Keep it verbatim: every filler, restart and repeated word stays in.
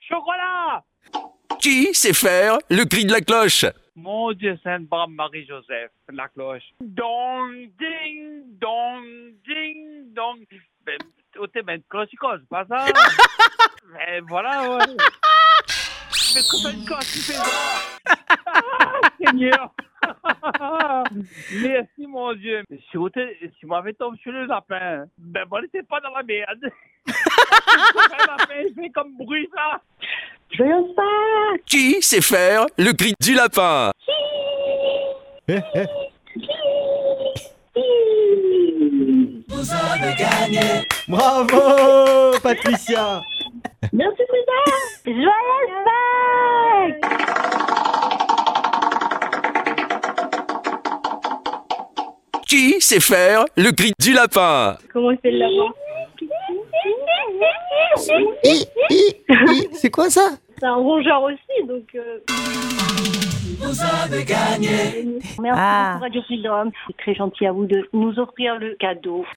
Chocolat! Qui sait faire le cri de la cloche? Mon Dieu, Sainte Barbe Marie-Joseph, la cloche. Dong, ding, dong, ding, dong. Ben, oh, t'es ben, cloche, c'est pas ça? Ben, voilà, ouais. Mais comment une cloche, tu fais ça? Ah, Seigneur! Merci, mon Dieu. Si vous si vous m'avez tombé sur le lapin, ben, moi, n'étais pas dans la merde. Je fais comme bruit, ça. Joyeux Pâques! Qui sait faire le cri du lapin? Vous avez gagné. Bravo, Patricia. Merci, Frida! Joyeux Pâques! Qui sait faire le cri du lapin? Comment il fait le lapin? Hi, hi, hi. C'est quoi ça? C'est un rongeur aussi, donc... Euh... Vous avez gagné. Merci Ah. beaucoup, Radio Freedom. C'est très gentil à vous de nous offrir le cadeau.